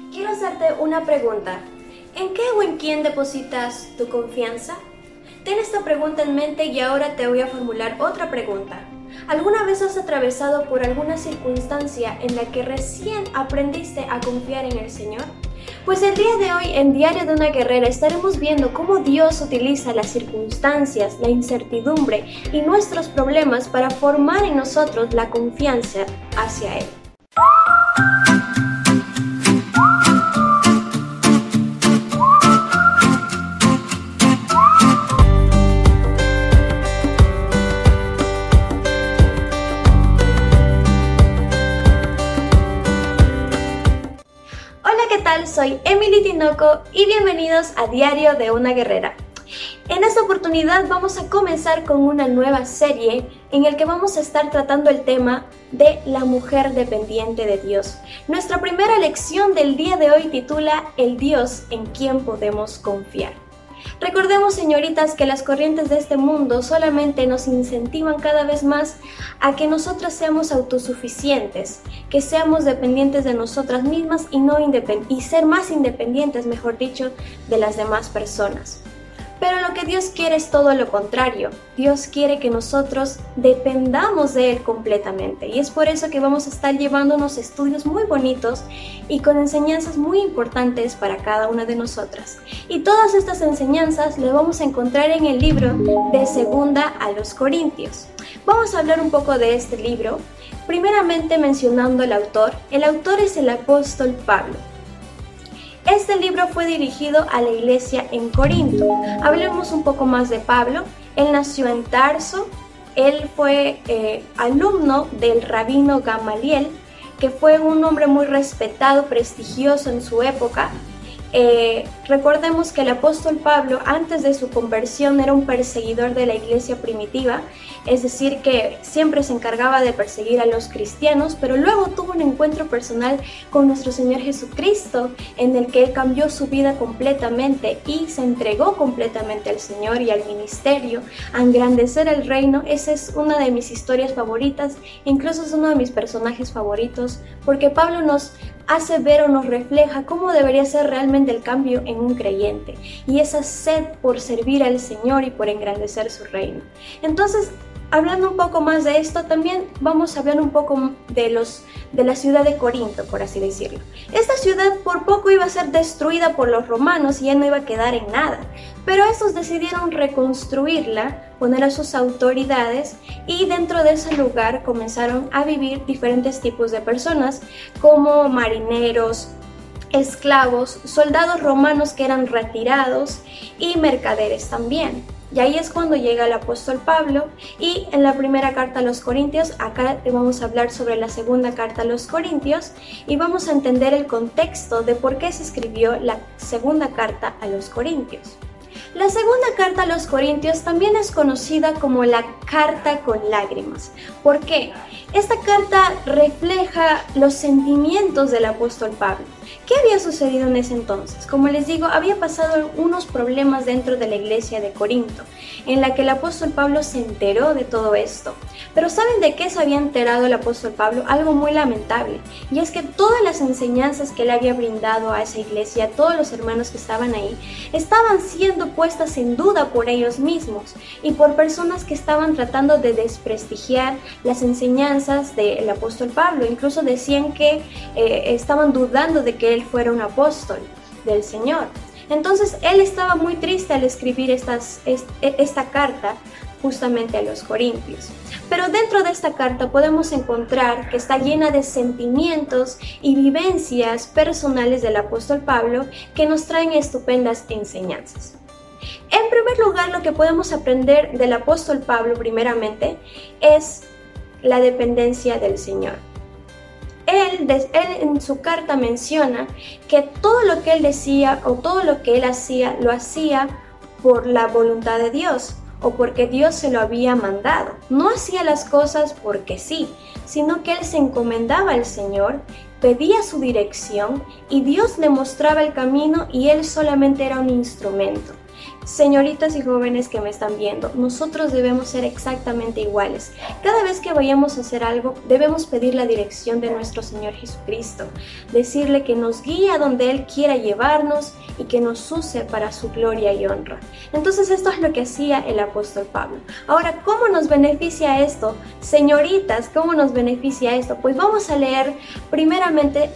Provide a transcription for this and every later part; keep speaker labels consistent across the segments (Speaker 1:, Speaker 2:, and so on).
Speaker 1: Quiero hacerte una pregunta. ¿En qué o en quién depositas tu confianza? Ten esta pregunta en mente y ahora te voy a formular otra pregunta. ¿Alguna vez has atravesado por alguna circunstancia en la que recién aprendiste a confiar en el Señor? Pues el día de hoy en Diario de una Guerrera estaremos viendo cómo Dios utiliza las circunstancias, la incertidumbre y nuestros problemas para formar en nosotros la confianza hacia Él. ¿Qué tal? Soy Emily Tinoco y bienvenidos a Diario de una Guerrera. En esta oportunidad vamos a comenzar con una nueva serie en la que vamos a estar tratando el tema de la mujer dependiente de Dios. Nuestra primera lección del día de hoy titula El Dios en quien podemos confiar. Recordemos, señoritas, que las corrientes de este mundo solamente nos incentivan cada vez más a que nosotras seamos autosuficientes, que seamos dependientes de nosotras mismas y ser más independientes, mejor dicho, de las demás personas. Pero lo que Dios quiere es todo lo contrario. Dios quiere que nosotros dependamos de Él completamente. Y es por eso que vamos a estar llevando unos estudios muy bonitos y con enseñanzas muy importantes para cada una de nosotras. Y todas estas enseñanzas las vamos a encontrar en el libro de Segunda a los Corintios. Vamos a hablar un poco de este libro, primeramente mencionando al autor. El autor es el apóstol Pablo. Este libro fue dirigido a la iglesia en Corinto. Hablemos un poco más de Pablo. Él nació en Tarso. Él fue alumno del rabino Gamaliel, que fue un hombre muy respetado, prestigioso en su época. Recordemos que el apóstol Pablo, antes de su conversión, era un perseguidor de la iglesia primitiva, es decir, que siempre se encargaba de perseguir a los cristianos, pero luego tuvo un encuentro personal con nuestro Señor Jesucristo, en el que él cambió su vida completamente y se entregó completamente al Señor y al ministerio, a engrandecer el reino. Esa es una de mis historias favoritas, incluso es uno de mis personajes favoritos, porque Pablo nos hace ver o nos refleja cómo debería ser realmente el cambio en un creyente y esa sed por servir al Señor y por engrandecer su reino. Entonces, hablando un poco más de esto, también vamos a hablar un poco de la ciudad de Corinto, por así decirlo. Esta ciudad por poco iba a ser destruida por los romanos y ya no iba a quedar en nada, pero estos decidieron reconstruirla, poner a sus autoridades y dentro de ese lugar comenzaron a vivir diferentes tipos de personas como marineros, esclavos, soldados romanos que eran retirados y mercaderes también. Y ahí es cuando llega el apóstol Pablo y en la primera carta a los Corintios, acá vamos a hablar sobre la segunda carta a los Corintios y vamos a entender el contexto de por qué se escribió la segunda carta a los Corintios. La segunda carta a los Corintios también es conocida como la carta con lágrimas. ¿Por qué? Esta carta refleja los sentimientos del apóstol Pablo. ¿Qué había sucedido en ese entonces? Como les digo, había pasado unos problemas dentro de la iglesia de Corinto, en la que el apóstol Pablo se enteró de todo esto. Pero ¿saben de qué se había enterado el apóstol Pablo? Algo muy lamentable, y es que todas las enseñanzas que él había brindado a esa iglesia, todos los hermanos que estaban ahí, estaban siendo puestas en duda por ellos mismos y por personas que estaban tratando de desprestigiar las enseñanzas del apóstol Pablo. Incluso decían que estaban dudando de que él fuera un apóstol del Señor. Entonces él estaba muy triste al escribir esta carta justamente a los Corintios. Pero dentro de esta carta podemos encontrar que está llena de sentimientos y vivencias personales del apóstol Pablo que nos traen estupendas enseñanzas. En primer lugar, lo que podemos aprender del apóstol Pablo primeramente es la dependencia del Señor. Él en su carta menciona que todo lo que él decía o todo lo que él hacía, lo hacía por la voluntad de Dios o porque Dios se lo había mandado. No hacía las cosas porque sí, sino que él se encomendaba al Señor, pedía su dirección y Dios le mostraba el camino y él solamente era un instrumento. Señoritas y jóvenes que me están viendo, nosotros debemos ser exactamente iguales. Cada vez que vayamos a hacer algo, debemos pedir la dirección de nuestro Señor Jesucristo, decirle que nos guíe a donde Él quiera llevarnos y que nos use para su gloria y honra. Entonces esto es lo que hacía el apóstol Pablo. Ahora, ¿cómo nos beneficia esto? Señoritas, ¿cómo nos beneficia esto? Pues vamos a leer primeramente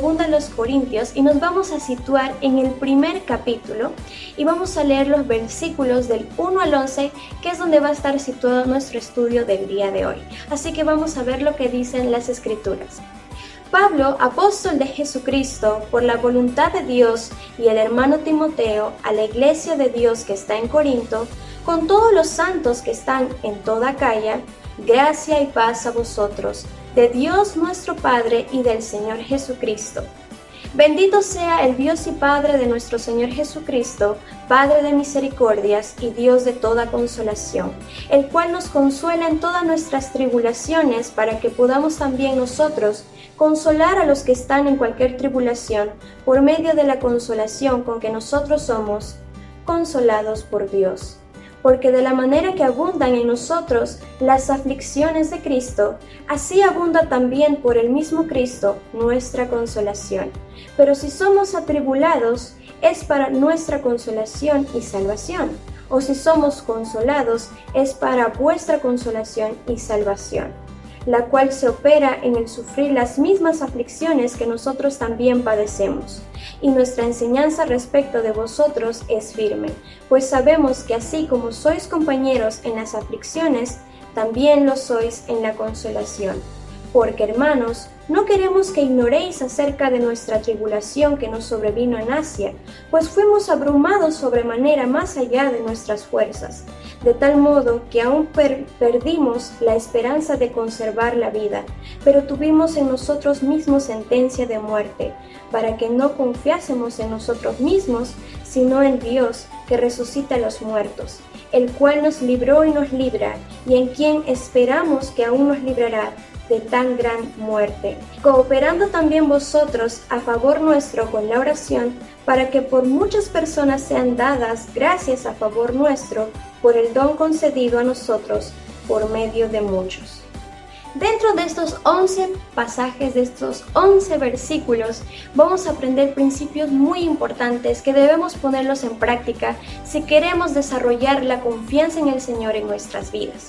Speaker 1: 2 Corintios y nos vamos a situar en el primer capítulo y vamos a leer los versículos del 1 al 11, que es donde va a estar situado nuestro estudio del día de hoy. Así que vamos a ver lo que dicen las Escrituras. Pablo, apóstol de Jesucristo, por la voluntad de Dios, y el hermano Timoteo, a la iglesia de Dios que está en Corinto, con todos los santos que están en toda Acaya, gracia y paz a vosotros, de Dios nuestro Padre y del Señor Jesucristo. Bendito sea el Dios y Padre de nuestro Señor Jesucristo, Padre de misericordias y Dios de toda consolación, el cual nos consuela en todas nuestras tribulaciones, para que podamos también nosotros consolar a los que están en cualquier tribulación, por medio de la consolación con que nosotros somos consolados por Dios. Porque de la manera que abundan en nosotros las aflicciones de Cristo, así abunda también por el mismo Cristo nuestra consolación. Pero si somos atribulados, es para nuestra consolación y salvación. O si somos consolados, es para vuestra consolación y salvación, la cual se opera en el sufrir las mismas aflicciones que nosotros también padecemos. Y nuestra enseñanza respecto de vosotros es firme, pues sabemos que así como sois compañeros en las aflicciones, también lo sois en la consolación. Porque, hermanos, no queremos que ignoréis acerca de nuestra tribulación que nos sobrevino en Asia, pues fuimos abrumados sobremanera más allá de nuestras fuerzas, de tal modo que aún perdimos la esperanza de conservar la vida, pero tuvimos en nosotros mismos sentencia de muerte, para que no confiásemos en nosotros mismos, sino en Dios, que resucita a los muertos, el cual nos libró y nos libra, y en quien esperamos que aún nos librará de tan gran muerte, cooperando también vosotros a favor nuestro con la oración, para que por muchas personas sean dadas gracias a favor nuestro, por el don concedido a nosotros por medio de muchos. Dentro de estos 11 pasajes, de estos 11 versículos, vamos a aprender principios muy importantes que debemos ponerlos en práctica si queremos desarrollar la confianza en el Señor en nuestras vidas.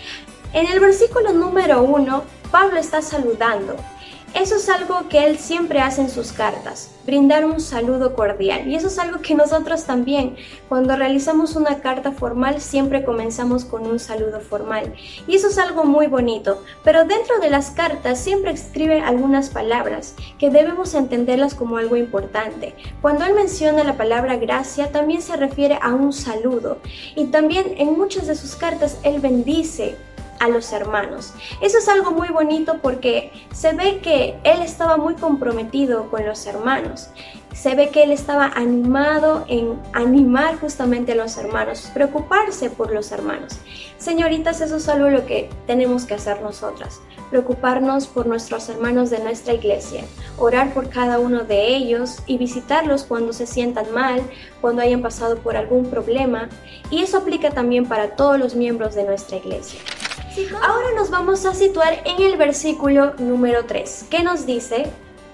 Speaker 1: En el versículo número 1, Pablo está saludando. Eso es algo que él siempre hace en sus cartas, brindar un saludo cordial. Y eso es algo que nosotros también, cuando realizamos una carta formal, siempre comenzamos con un saludo formal. Y eso es algo muy bonito. Pero dentro de las cartas siempre escribe algunas palabras que debemos entenderlas como algo importante. Cuando él menciona la palabra gracia, también se refiere a un saludo. Y también en muchas de sus cartas él bendice a los hermanos. Eso es algo muy bonito porque se ve que él estaba muy comprometido con los hermanos. Se ve que él estaba animado en animar justamente a los hermanos, preocuparse por los hermanos. Señoritas, eso es algo lo que tenemos que hacer nosotras, preocuparnos por nuestros hermanos de nuestra iglesia, orar por cada uno de ellos y visitarlos cuando se sientan mal, cuando hayan pasado por algún problema, y eso aplica también para todos los miembros de nuestra iglesia. Ahora nos vamos a situar en el versículo número 3, que nos dice: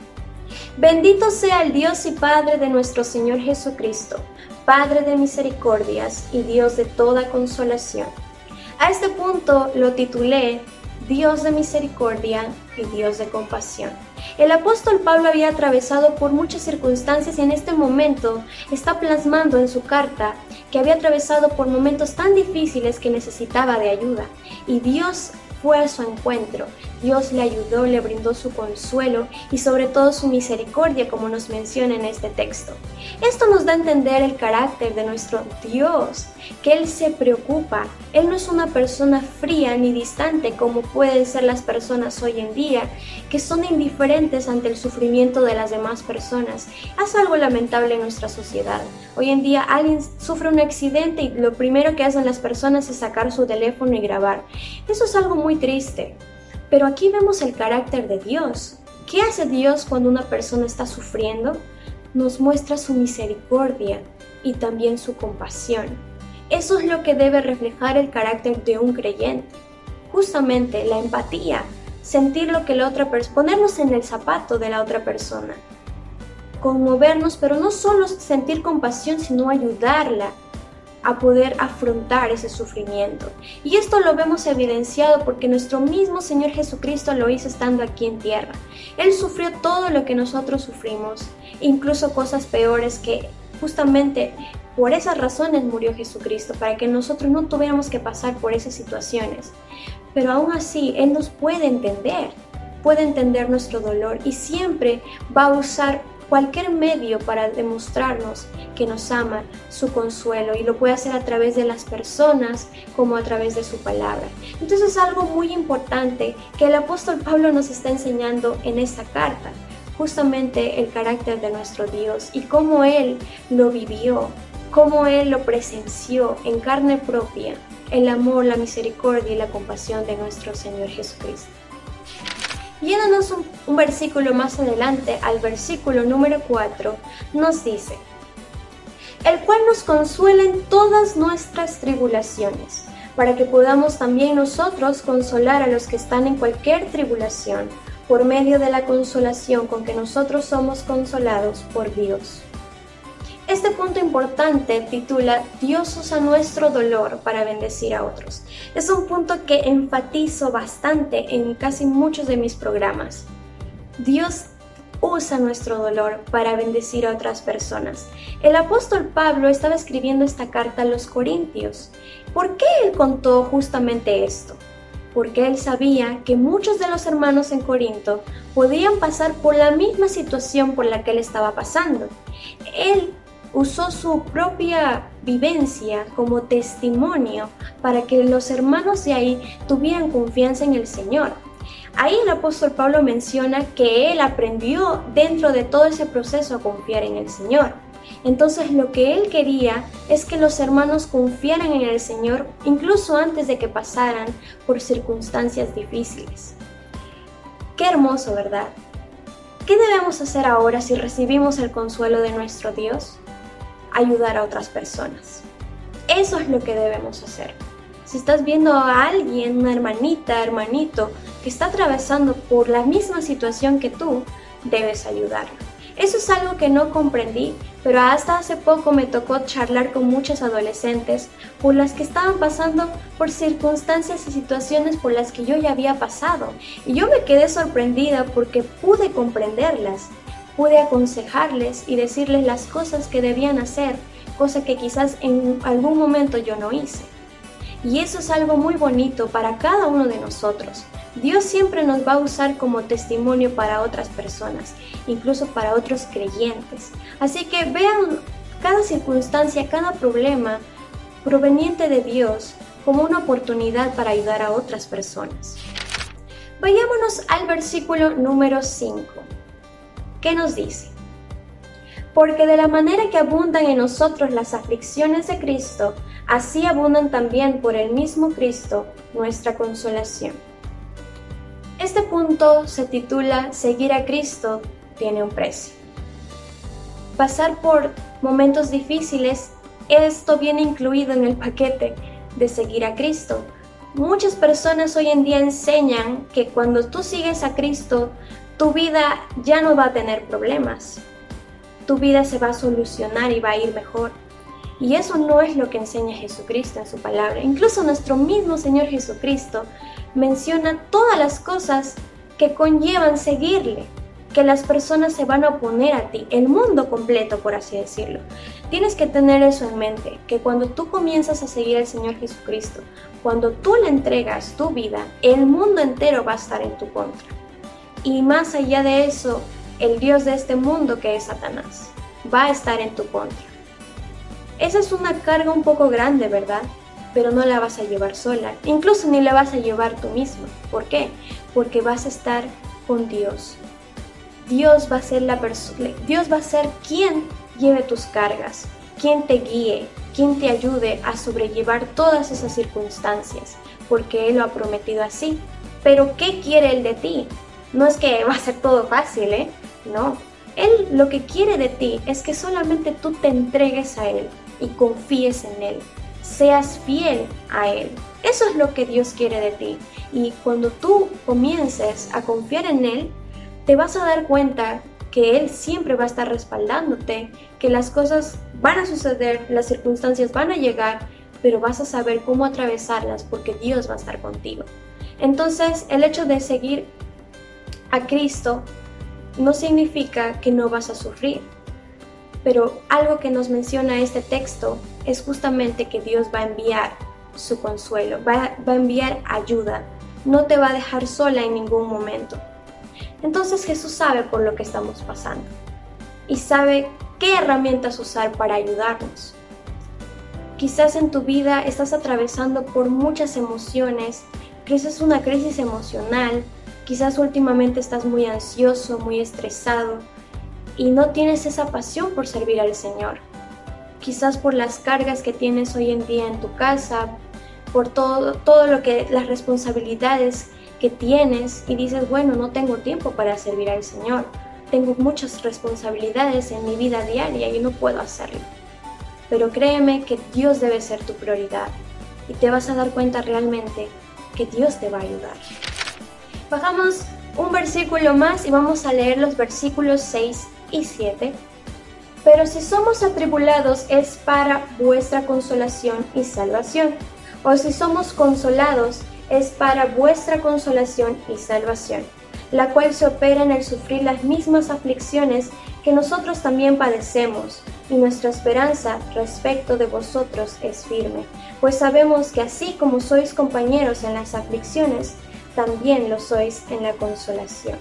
Speaker 1: Bendito sea el Dios y Padre de nuestro Señor Jesucristo, Padre de misericordias y Dios de toda consolación. A este punto lo titulé Dios de misericordia y Dios de compasión. El apóstol Pablo había atravesado por muchas circunstancias y en este momento está plasmando en su carta que había atravesado por momentos tan difíciles que necesitaba de ayuda. Y Dios fue a su encuentro. Dios le ayudó, le brindó su consuelo y sobre todo su misericordia, como nos menciona en este texto. Esto nos da a entender el carácter de nuestro Dios, que Él se preocupa. Él no es una persona fría ni distante como pueden ser las personas hoy en día, que son indiferentes ante el sufrimiento de las demás personas. Es algo lamentable en nuestra sociedad. Hoy en día alguien sufre un accidente y lo primero que hacen las personas es sacar su teléfono y grabar. Eso es algo muy triste. Pero aquí vemos el carácter de Dios. ¿Qué hace Dios cuando una persona está sufriendo? Nos muestra su misericordia, y también su compasión. Eso es lo que debe reflejar el carácter de un creyente. Justamente la empatía, sentir lo que la otra persona, ponernos en el zapato de la otra persona, conmovernos, pero no solo sentir compasión, sino ayudarla a poder afrontar ese sufrimiento. Y esto lo vemos evidenciado porque nuestro mismo Señor Jesucristo lo hizo estando aquí en tierra. Él sufrió todo lo que nosotros sufrimos, incluso cosas peores, que justamente por esas razones murió Jesucristo, para que nosotros no tuviéramos que pasar por esas situaciones. Pero aún así, Él nos puede entender nuestro dolor y siempre va a usar cualquier medio para demostrarnos que nos ama, su consuelo, y lo puede hacer a través de las personas como a través de su palabra. Entonces es algo muy importante que el apóstol Pablo nos está enseñando en esta carta, justamente el carácter de nuestro Dios y cómo Él lo vivió, cómo Él lo presenció en carne propia, el amor, la misericordia y la compasión de nuestro Señor Jesucristo. Yéndonos un versículo más adelante, al versículo número 4, nos dice: el cual nos consuela en todas nuestras tribulaciones, para que podamos también nosotros consolar a los que están en cualquier tribulación, por medio de la consolación con que nosotros somos consolados por Dios. Este punto importante titula Dios usa nuestro dolor para bendecir a otros. Es un punto que enfatizo bastante en casi muchos de mis programas. Dios usa nuestro dolor para bendecir a otras personas. El apóstol Pablo estaba escribiendo esta carta a los Corintios. ¿Por qué él contó justamente esto? Porque él sabía que muchos de los hermanos en Corinto podían pasar por la misma situación por la que él estaba pasando. Él usó su propia vivencia como testimonio para que los hermanos de ahí tuvieran confianza en el Señor. Ahí el apóstol Pablo menciona que él aprendió dentro de todo ese proceso a confiar en el Señor. Entonces lo que él quería es que los hermanos confiaran en el Señor incluso antes de que pasaran por circunstancias difíciles. Qué hermoso, ¿verdad? ¿Qué debemos hacer ahora si recibimos el consuelo de nuestro Dios? Ayudar a otras personas. Eso es lo que debemos hacer. Si estás viendo a alguien, una hermanita, hermanito, que está atravesando por la misma situación que tú, debes ayudarlo. Eso es algo que no comprendí, pero hasta hace poco me tocó charlar con muchas adolescentes por las que estaban pasando por circunstancias y situaciones por las que yo ya había pasado. Y yo me quedé sorprendida porque pude comprenderlas. Pude aconsejarles y decirles las cosas que debían hacer, cosa que quizás en algún momento yo no hice. Y eso es algo muy bonito para cada uno de nosotros. Dios siempre nos va a usar como testimonio para otras personas, incluso para otros creyentes. Así que vean cada circunstancia, cada problema proveniente de Dios como una oportunidad para ayudar a otras personas. Vayámonos al versículo número 5. ¿Qué nos dice? Porque de la manera que abundan en nosotros las aflicciones de Cristo, así abundan también por el mismo Cristo nuestra consolación. Este punto se titula Seguir a Cristo tiene un precio. Pasar por momentos difíciles, esto viene incluido en el paquete de seguir a Cristo. Muchas personas hoy en día enseñan que cuando tú sigues a Cristo, tu vida ya no va a tener problemas. Tu vida se va a solucionar y va a ir mejor. Y eso no es lo que enseña Jesucristo en su palabra. Incluso nuestro mismo Señor Jesucristo menciona todas las cosas que conllevan seguirle, que las personas se van a oponer a ti, el mundo completo, por así decirlo. Tienes que tener eso en mente, que cuando tú comienzas a seguir al Señor Jesucristo, cuando tú le entregas tu vida, el mundo entero va a estar en tu contra. Y más allá de eso, el Dios de este mundo, que es Satanás, va a estar en tu contra. Esa es una carga un poco grande, ¿verdad? Pero no la vas a llevar sola, incluso ni la vas a llevar tú misma. ¿Por qué? Porque vas a estar con Dios. Dios va a ser quien lleve tus cargas, quien te guíe, quien te ayude a sobrellevar todas esas circunstancias, porque Él lo ha prometido así. Pero ¿qué quiere Él de ti? No es que va a ser todo fácil, No. Él lo que quiere de ti es que solamente tú te entregues a Él y confíes en Él, seas fiel a Él. Eso es lo que Dios quiere de ti. Y cuando tú comiences a confiar en Él, te vas a dar cuenta que Él siempre va a estar respaldándote, que las cosas van a suceder, las circunstancias van a llegar, pero vas a saber cómo atravesarlas porque Dios va a estar contigo. Entonces, el hecho de seguir a Cristo no significa que no vas a sufrir, pero algo que nos menciona este texto es justamente que Dios va a enviar su consuelo, va a enviar ayuda, no te va a dejar sola en ningún momento. Entonces Jesús sabe por lo que estamos pasando y sabe qué herramientas usar para ayudarnos. Quizás en tu vida estás atravesando por muchas emociones, quizás una crisis emocional, quizás últimamente estás muy ansioso, muy estresado y no tienes esa pasión por servir al Señor. Quizás por las cargas que tienes hoy en día en tu casa, por todo lo que las responsabilidades que tienes y dices, bueno, no tengo tiempo para servir al Señor. Tengo muchas responsabilidades en mi vida diaria y no puedo hacerlo. Pero créeme que Dios debe ser tu prioridad y te vas a dar cuenta realmente que Dios te va a ayudar. Bajamos un versículo más y vamos a leer los versículos 6 y 7. Pero si somos atribulados es para vuestra consolación y salvación, o si somos consolados es para vuestra consolación y salvación, la cual se opera en el sufrir las mismas aflicciones que nosotros también padecemos, y nuestra esperanza respecto de vosotros es firme, pues sabemos que así como sois compañeros en las aflicciones, también lo sois en la consolación.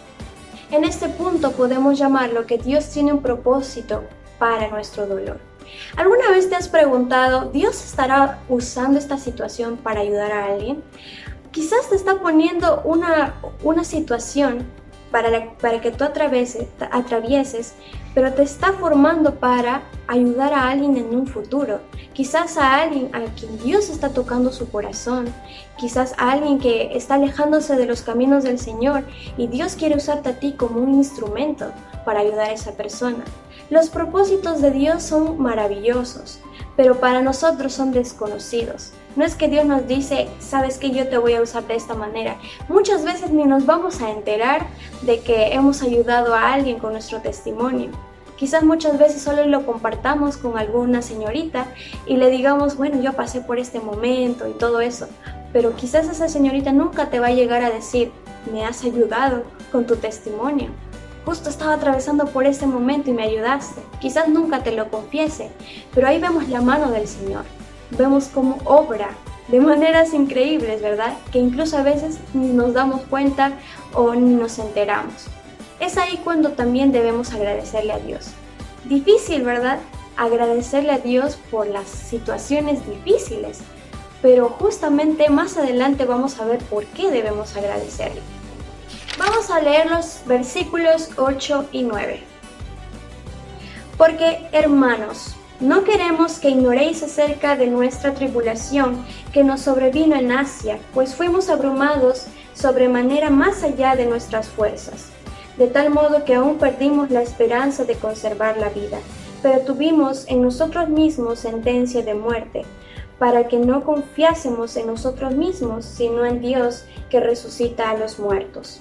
Speaker 1: En este punto podemos llamarlo que Dios tiene un propósito para nuestro dolor. ¿Alguna vez te has preguntado, ¿Dios estará usando esta situación para ayudar a alguien? Quizás te está poniendo una situación para que tú atravieses, pero te está formando para ayudar a alguien en un futuro. Quizás a alguien a quien Dios está tocando su corazón, quizás a alguien que está alejándose de los caminos del Señor y Dios quiere usarte a ti como un instrumento para ayudar a esa persona. Los propósitos de Dios son maravillosos, pero para nosotros son desconocidos. No es que Dios nos dice, sabes que yo te voy a usar de esta manera. Muchas veces ni nos vamos a enterar de que hemos ayudado a alguien con nuestro testimonio. Quizás muchas veces solo lo compartamos con alguna señorita y le digamos, bueno, yo pasé por este momento y todo eso. Pero quizás esa señorita nunca te va a llegar a decir, me has ayudado con tu testimonio. Justo estaba atravesando por este momento y me ayudaste. Quizás nunca te lo confiese, pero ahí vemos la mano del Señor. Vemos cómo obra de maneras increíbles, ¿verdad? Que incluso a veces ni nos damos cuenta o ni nos enteramos. Es ahí cuando también debemos agradecerle a Dios. Difícil, ¿verdad? Agradecerle a Dios por las situaciones difíciles, pero justamente más adelante vamos a ver por qué debemos agradecerle. Vamos a leer los versículos 8 y 9. Porque, hermanos, no queremos que ignoréis acerca de nuestra tribulación que nos sobrevino en Asia, pues fuimos abrumados sobremanera más allá de nuestras fuerzas, de tal modo que aún perdimos la esperanza de conservar la vida, pero tuvimos en nosotros mismos sentencia de muerte, para que no confiásemos en nosotros mismos, sino en Dios que resucita a los muertos.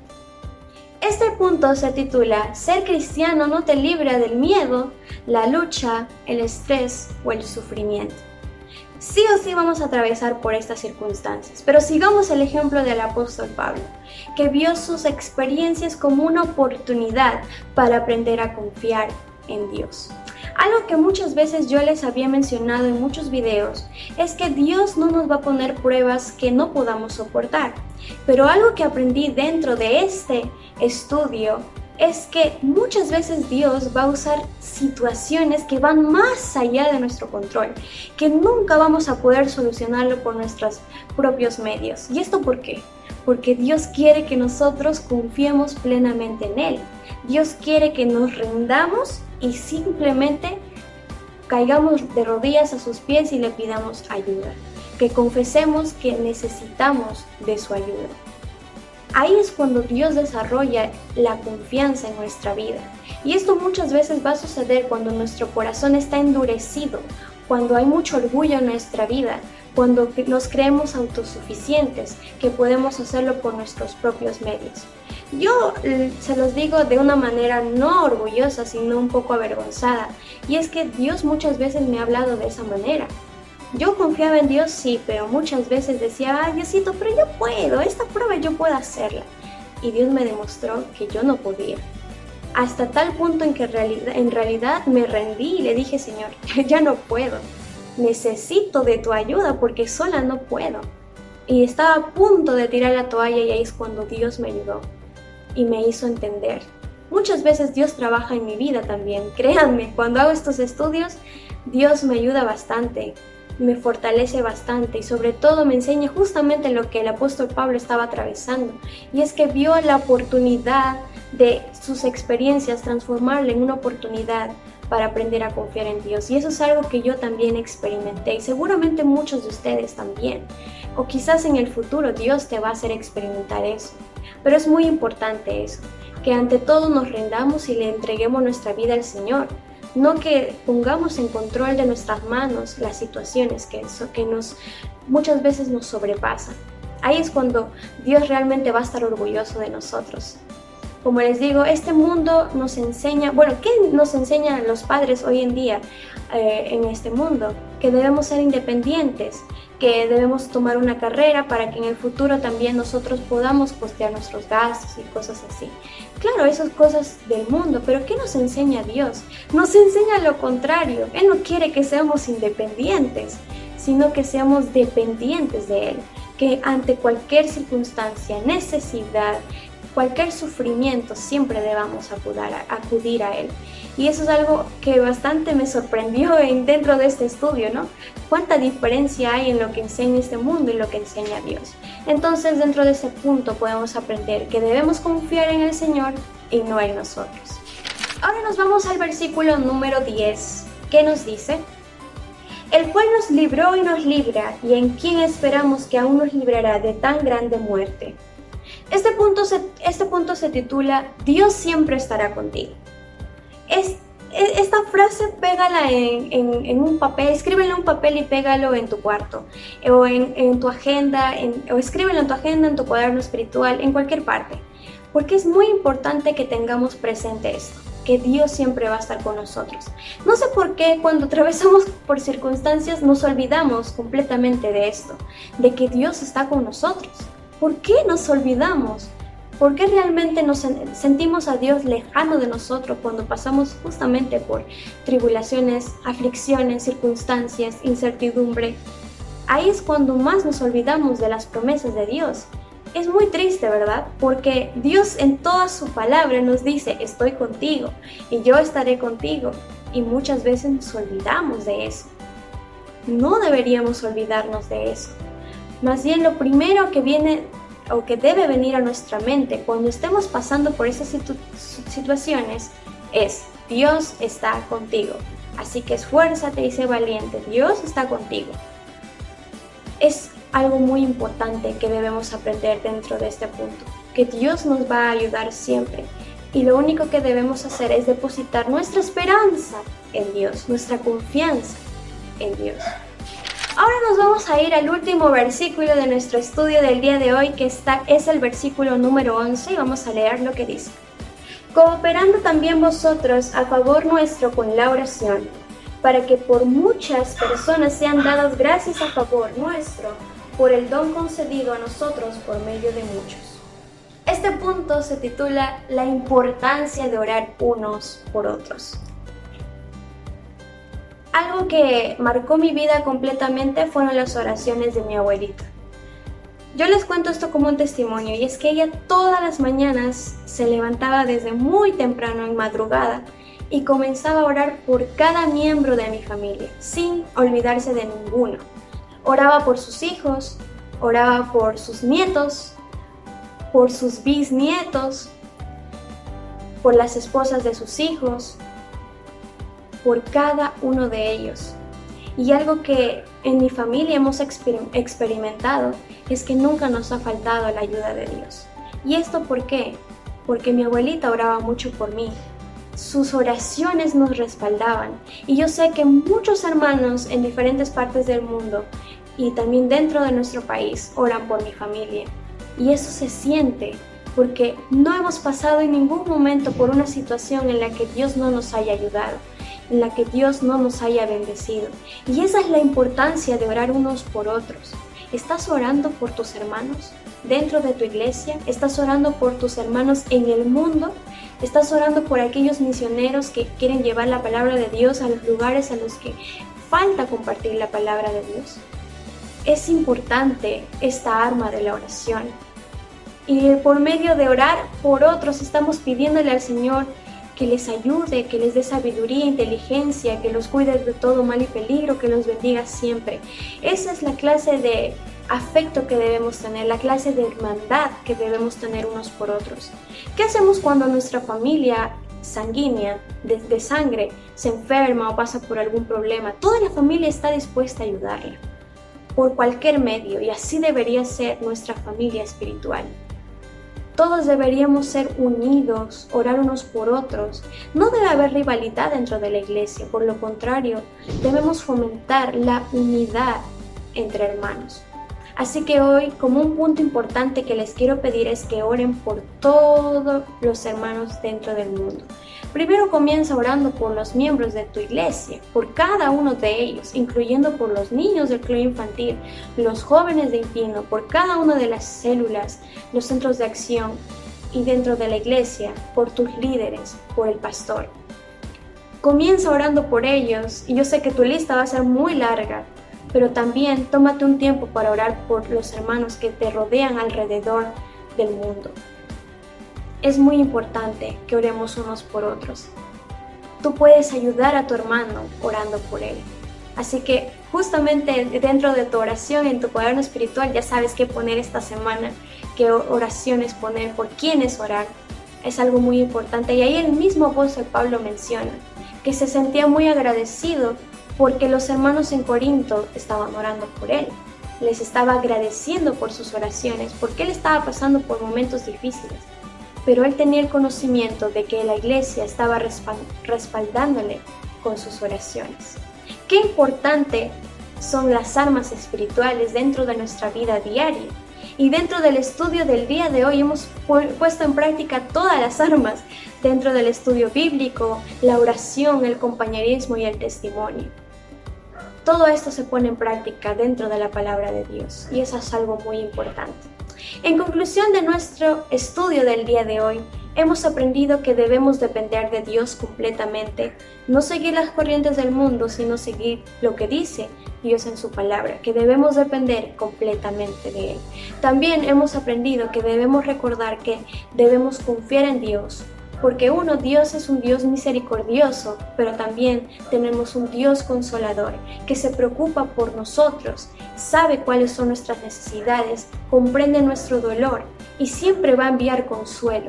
Speaker 1: Este punto se titula Ser cristiano no te libra del miedo, la lucha, el estrés o el sufrimiento. Sí o sí vamos a atravesar por estas circunstancias, pero sigamos el ejemplo del apóstol Pablo, que vio sus experiencias como una oportunidad para aprender a confiar en Dios. Algo que muchas veces yo les había mencionado en muchos videos es que Dios no nos va a poner pruebas que no podamos soportar. Pero algo que aprendí dentro de este estudio es que muchas veces Dios va a usar situaciones que van más allá de nuestro control, que nunca vamos a poder solucionarlo por nuestros propios medios. ¿Y esto por qué? Porque Dios quiere que nosotros confiemos plenamente en Él. Dios quiere que nos rindamos y simplemente caigamos de rodillas a sus pies y le pidamos ayuda. Que confesemos que necesitamos de su ayuda. Ahí es cuando Dios desarrolla la confianza en nuestra vida. Y esto muchas veces va a suceder cuando nuestro corazón está endurecido, cuando hay mucho orgullo en nuestra vida, cuando nos creemos autosuficientes, que podemos hacerlo por nuestros propios medios. Yo se los digo de una manera no orgullosa, sino un poco avergonzada, y es que Dios muchas veces me ha hablado de esa manera. Yo confiaba en Dios, sí, pero muchas veces decía, ay Diosito, pero yo puedo, esta prueba yo puedo hacerla. Y Dios me demostró que yo no podía. Hasta tal punto en que en realidad me rendí y le dije, Señor, ya no puedo. Necesito de tu ayuda porque sola no puedo. Y estaba a punto de tirar la toalla y ahí es cuando Dios me ayudó y me hizo entender. Muchas veces Dios trabaja en mi vida también. Créanme, cuando hago estos estudios, Dios me ayuda bastante, me fortalece bastante y sobre todo me enseña justamente lo que el apóstol Pablo estaba atravesando. Y es que vio la oportunidad de sus experiencias transformarla en una oportunidad para aprender a confiar en Dios. Y eso es algo que yo también experimenté y seguramente muchos de ustedes también. O quizás en el futuro Dios te va a hacer experimentar eso. Pero es muy importante eso, que ante todo nos rendamos y le entreguemos nuestra vida al Señor. No que pongamos en control de nuestras manos las situaciones que muchas veces nos sobrepasan. Ahí es cuando Dios realmente va a estar orgulloso de nosotros. Como les digo, este mundo nos enseña, bueno, ¿qué nos enseñan los padres hoy en día en este mundo? Que debemos ser independientes, que debemos tomar una carrera para que en el futuro también nosotros podamos costear nuestros gastos y cosas así. Claro, esas cosas del mundo, pero ¿qué nos enseña Dios? Nos enseña lo contrario. Él no quiere que seamos independientes, sino que seamos dependientes de Él. Que ante cualquier circunstancia, necesidad, cualquier sufrimiento, siempre debamos acudir a Él. Y eso es algo que bastante me sorprendió dentro de este estudio, ¿no? Cuánta diferencia hay en lo que enseña este mundo y lo que enseña Dios. Entonces, dentro de ese punto podemos aprender que debemos confiar en el Señor y no en nosotros. Ahora nos vamos al versículo número 10, que nos dice: el cual nos libró y nos libra, y en quien esperamos que aún nos librará de tan grande muerte. Este punto se titula Dios siempre estará contigo. Esta frase pégala en un papel, escríbelo en un papel y pégalo en tu cuarto, o en tu agenda, o escríbelo en tu agenda, en tu cuaderno espiritual, en cualquier parte. Porque es muy importante que tengamos presente esto, que Dios siempre va a estar con nosotros. No sé por qué cuando atravesamos por circunstancias nos olvidamos completamente de esto, de que Dios está con nosotros. ¿Por qué nos olvidamos? ¿Por qué realmente nos sentimos a Dios lejano de nosotros cuando pasamos justamente por tribulaciones, aflicciones, circunstancias, incertidumbre? Ahí es cuando más nos olvidamos de las promesas de Dios. Es muy triste, ¿verdad? Porque Dios en toda su palabra nos dice, estoy contigo y yo estaré contigo. Y muchas veces nos olvidamos de eso. No deberíamos olvidarnos de eso. Más bien lo primero que viene o que debe venir a nuestra mente cuando estemos pasando por esas situaciones es: Dios está contigo. Así que esfuérzate y sé valiente. Dios está contigo. Es algo muy importante que debemos aprender dentro de este punto, que Dios nos va a ayudar siempre. Y lo único que debemos hacer es depositar nuestra esperanza en Dios, nuestra confianza en Dios. Ahora nos vamos a ir al último versículo de nuestro estudio del día de hoy, que es el versículo número 11, y vamos a leer lo que dice: cooperando también vosotros a favor nuestro con la oración, para que por muchas personas sean dadas gracias a favor nuestro, por el don concedido a nosotros por medio de muchos. Este punto se titula La importancia de orar unos por otros. Algo que marcó mi vida completamente fueron las oraciones de mi abuelita. Yo les cuento esto como un testimonio, y es que ella todas las mañanas se levantaba desde muy temprano en madrugada y comenzaba a orar por cada miembro de mi familia, sin olvidarse de ninguno. Oraba por sus hijos, oraba por sus nietos, por sus bisnietos, por las esposas de sus hijos, por cada uno de ellos. Y algo que en mi familia hemos experimentado es que nunca nos ha faltado la ayuda de Dios. ¿Y esto por qué? Porque mi abuelita oraba mucho por mí. Sus oraciones nos respaldaban. Y yo sé que muchos hermanos en diferentes partes del mundo y también dentro de nuestro país oran por mi familia. Y eso se siente porque no hemos pasado en ningún momento por una situación en la que Dios no nos haya ayudado, en la que Dios no nos haya bendecido. Y esa es la importancia de orar unos por otros. ¿Estás orando por tus hermanos dentro de tu iglesia? ¿Estás orando por tus hermanos en el mundo? ¿Estás orando por aquellos misioneros que quieren llevar la palabra de Dios a los lugares a los que falta compartir la palabra de Dios? Es importante esta arma de la oración. Y por medio de orar por otros estamos pidiéndole al Señor que les ayude, que les dé sabiduría, inteligencia, que los cuide de todo mal y peligro, que los bendiga siempre. Esa es la clase de afecto que debemos tener, la clase de hermandad que debemos tener unos por otros. ¿Qué hacemos cuando nuestra familia sanguínea, de sangre, se enferma o pasa por algún problema? Toda la familia está dispuesta a ayudarla por cualquier medio, y así debería ser nuestra familia espiritual. Todos deberíamos ser unidos, orar unos por otros. No debe haber rivalidad dentro de la iglesia, por lo contrario, debemos fomentar la unidad entre hermanos. Así que hoy, como un punto importante que les quiero pedir es que oren por todos los hermanos dentro del mundo. Primero comienza orando por los miembros de tu iglesia, por cada uno de ellos, incluyendo por los niños del club infantil, los jóvenes de Impino, por cada una de las células, los centros de acción y dentro de la iglesia, por tus líderes, por el pastor. Comienza orando por ellos y yo sé que tu lista va a ser muy larga, pero también tómate un tiempo para orar por los hermanos que te rodean alrededor del mundo. Es muy importante que oremos unos por otros. Tú puedes ayudar a tu hermano orando por él. Así que justamente dentro de tu oración, en tu cuaderno espiritual, ya sabes qué poner esta semana, qué oraciones poner, por quiénes orar. Es algo muy importante. Y ahí el mismo apóstol Pablo menciona que se sentía muy agradecido porque los hermanos en Corinto estaban orando por él. Les estaba agradeciendo por sus oraciones, porque él estaba pasando por momentos difíciles. Pero él tenía el conocimiento de que la iglesia estaba respaldándole con sus oraciones. Qué importante son las armas espirituales dentro de nuestra vida diaria. Y dentro del estudio del día de hoy hemos puesto en práctica todas las armas dentro del estudio bíblico, la oración, el compañerismo y el testimonio. Todo esto se pone en práctica dentro de la palabra de Dios y eso es algo muy importante. En conclusión de nuestro estudio del día de hoy, hemos aprendido que debemos depender de Dios completamente, no seguir las corrientes del mundo, sino seguir lo que dice Dios en su palabra, que debemos depender completamente de Él. También hemos aprendido que debemos recordar que debemos confiar en Dios, porque Dios es un Dios misericordioso, pero también tenemos un Dios consolador que se preocupa por nosotros, sabe cuáles son nuestras necesidades, comprende nuestro dolor y siempre va a enviar consuelo.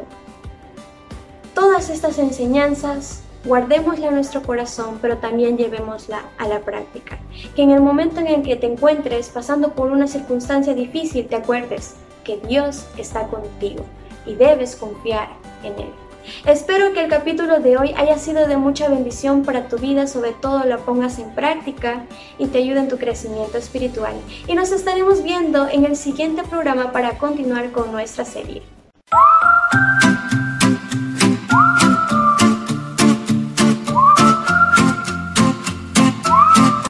Speaker 1: Todas estas enseñanzas guardémosla en nuestro corazón, pero también llevémosla a la práctica. Que en el momento en el que te encuentres pasando por una circunstancia difícil, te acuerdes que Dios está contigo y debes confiar en Él. Espero que el capítulo de hoy haya sido de mucha bendición para tu vida, sobre todo lo pongas en práctica y te ayude en tu crecimiento espiritual. Y nos estaremos viendo en el siguiente programa para continuar con nuestra serie.